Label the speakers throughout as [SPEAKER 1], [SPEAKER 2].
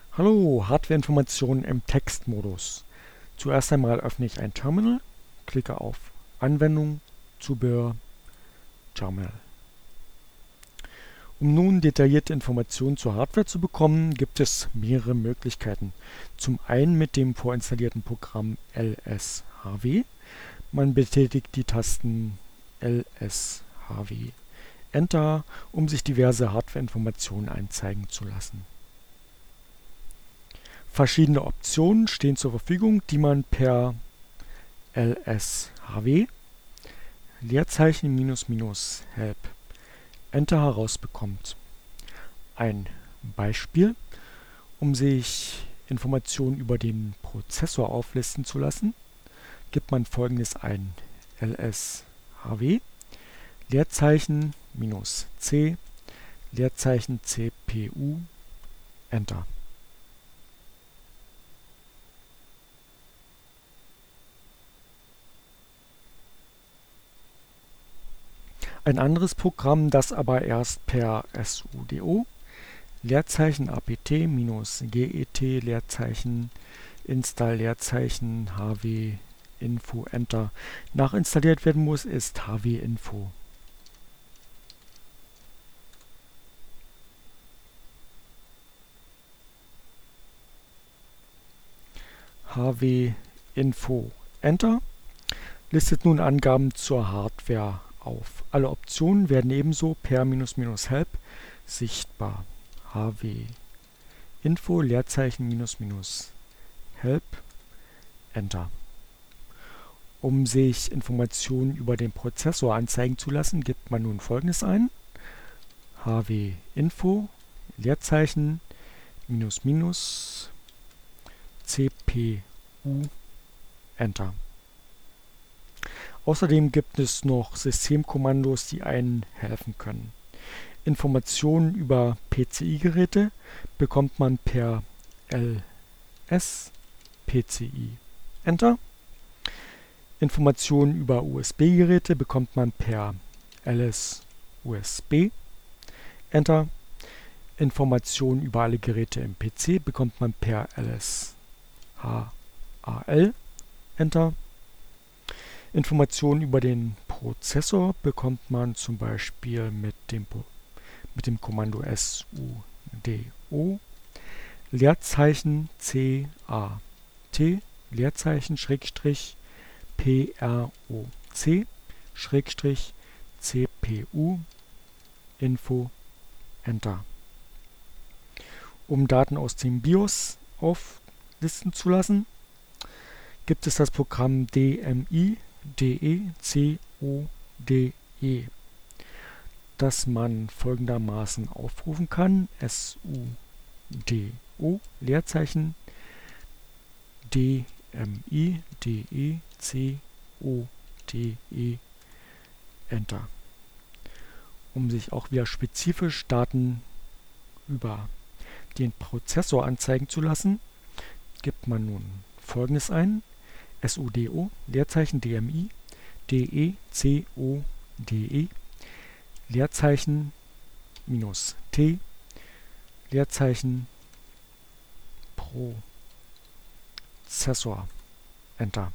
[SPEAKER 1] Hallo, Hardwareinformationen im Textmodus. Zuerst einmal öffne ich ein Terminal, klicke auf Anwendung, Zubehör, Terminal. Um nun detaillierte Informationen zur Hardware zu bekommen, gibt es mehrere Möglichkeiten. Zum einen mit dem vorinstallierten Programm LSHW. Man betätigt die Tasten LSHW Enter, um sich diverse Hardwareinformationen anzeigen zu lassen. Verschiedene Optionen stehen zur Verfügung, die man per LSHW Leerzeichen --help Enter herausbekommt. Ein Beispiel: Um sich Informationen über den Prozessor auflisten zu lassen, gibt man folgendes ein: LSHW Leerzeichen -C Leerzeichen CPU Enter. Ein anderes Programm, das aber erst per sudo Leerzeichen apt-get Leerzeichen install Leerzeichen hw info Enter nachinstalliert werden muss, ist hw-info. hw-info Enter listet nun Angaben zur Hardware auf. Alle Optionen werden ebenso per --help sichtbar. hw-info Leerzeichen --help Enter. Um sich Informationen über den Prozessor anzeigen zu lassen, gibt man nun folgendes ein: hw-info Leerzeichen CPU Enter. Außerdem gibt es noch Systemkommandos, die einen helfen können. Informationen über PCI-Geräte bekommt man per ls PCI Enter. Informationen über USB-Geräte bekommt man per ls USB Enter. Informationen über alle Geräte im PC bekommt man per ls HAL Enter. Informationen über den Prozessor bekommt man zum Beispiel mit dem Kommando sudo Leerzeichen CAT Leerzeichen Schrägstrich PROC Schrägstrich CPU Info Enter. Um Daten aus dem BIOS auflisten zu lassen, gibt es das Programm DMI-DE-CODE, das man folgendermaßen aufrufen kann: sudo Leerzeichen DMI-DE-CODE Enter. Um sich auch wieder spezifisch Daten über den Prozessor anzeigen zu lassen, gibt man nun folgendes ein: sudo Leerzeichen DMI DE-CODE Leerzeichen -T Leerzeichen Prozessor Enter.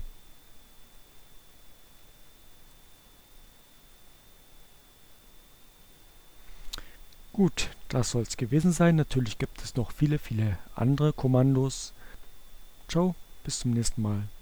[SPEAKER 1] Gut, das soll es gewesen sein. Natürlich gibt es noch viele andere Kommandos. Ciao, bis zum nächsten Mal.